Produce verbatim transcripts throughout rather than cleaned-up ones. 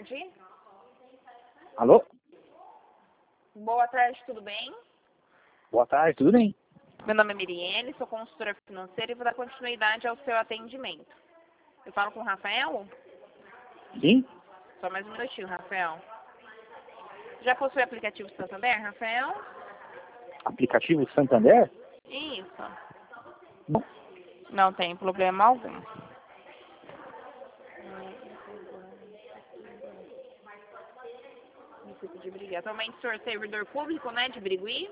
tarde. Alô? Boa tarde, tudo bem? Boa tarde, tudo bem? Meu nome é Mirielle, sou consultora financeira e vou dar continuidade ao seu atendimento. Eu falo com o Rafael? Sim? Só mais um minutinho, Rafael. Já possui o aplicativo Santander, Rafael? Aplicativo Santander? Isso. Não. Não tem problema algum. Município de Birigui. Atualmente o senhor é servidor público, né, de Birigui?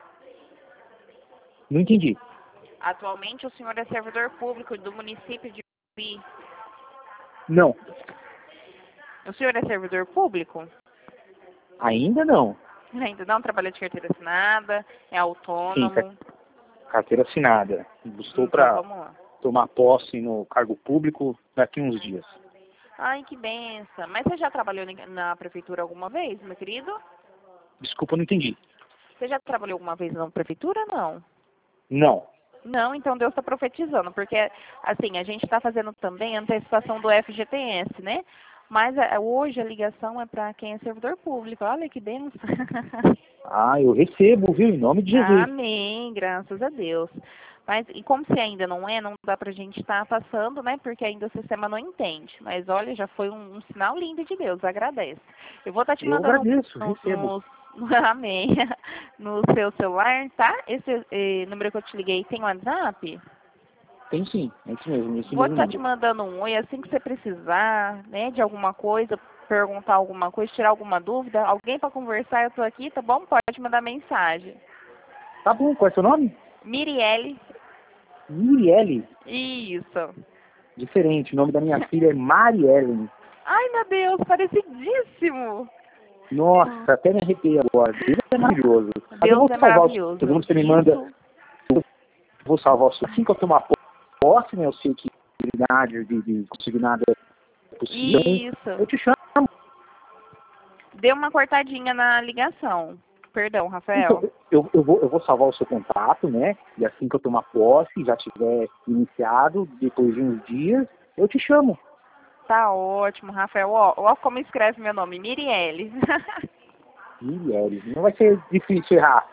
Não entendi. Atualmente o senhor é servidor público do município de Birigui. Não. O senhor é servidor público? Ainda não. Ainda não trabalha de carteira assinada, é Sim, autônomo. car- carteira assinada. Estou Então para vamos lá. tomar posse no cargo público daqui a uns dias. Ai, que benção. Mas você já trabalhou ni- na prefeitura alguma vez, meu querido? Desculpa, não entendi. Você já trabalhou alguma vez na prefeitura? Não. Não. Não, então Deus está profetizando, porque assim, a gente está fazendo também a antecipação do F G T S, né? Mas a- hoje a ligação é para quem é servidor público. Olha que benção. Ah, eu recebo, viu? Em nome de Jesus. Amém, graças a Deus. Mas, e como se ainda não é, não dá pra gente estar passando, né? Porque ainda o sistema não entende. Mas olha, já foi um, um sinal lindo de Deus, agradece. Eu vou estar te Eu mandando agradeço, no, recebo. no, amém, no seu celular, tá? Esse eh, número que eu te liguei tem WhatsApp? Tem sim, é isso mesmo, esse Vou mesmo estar te número. mandando um oi assim que você precisar, né? De alguma coisa, perguntar alguma coisa, tirar alguma dúvida. Alguém para conversar, eu tô aqui, tá bom? Pode mandar mensagem. Tá bom, qual é seu nome? Mirielle. Mirielle. Isso. Diferente, o nome da minha filha é Marielle. Ai, meu Deus, parecidíssimo. Nossa, até me arrepiei agora. Deus é maravilhoso. Mas eu Deus vou é salvar o seu maravilhoso. número, você me manda. Isso. Eu vou salvar o seu. Assim que eu tomar posse, né? Eu sei que nada de, de consignado é possível. Eu Isso. te chamo. Deu uma cortadinha na ligação. Perdão, Então, Rafael. eu, eu, vou, eu vou salvar o seu contato, né? E assim que eu tomar posse, já tiver iniciado, depois de uns dias, eu te chamo. Tá ótimo, Rafael. Ó, ó como escreve meu nome, Mirielle. Mirielle. Não vai ser difícil errar.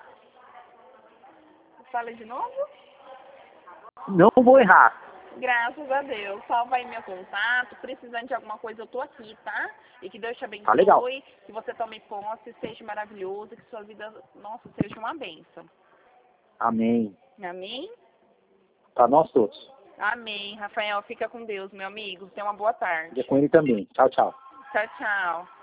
Fala de novo? Não vou errar. Graças a Deus. Salva aí meu contato. Precisando de alguma coisa, eu tô aqui, tá? E que Deus te Tá legal. abençoe. Que você tome posse, seja maravilhoso. Que sua vida, nossa, seja uma bênção. Amém. Amém? Para nós todos. Amém. Rafael, fica com Deus, meu amigo. Tenha uma boa tarde. E é com ele também. Tchau, tchau. Tchau, tchau.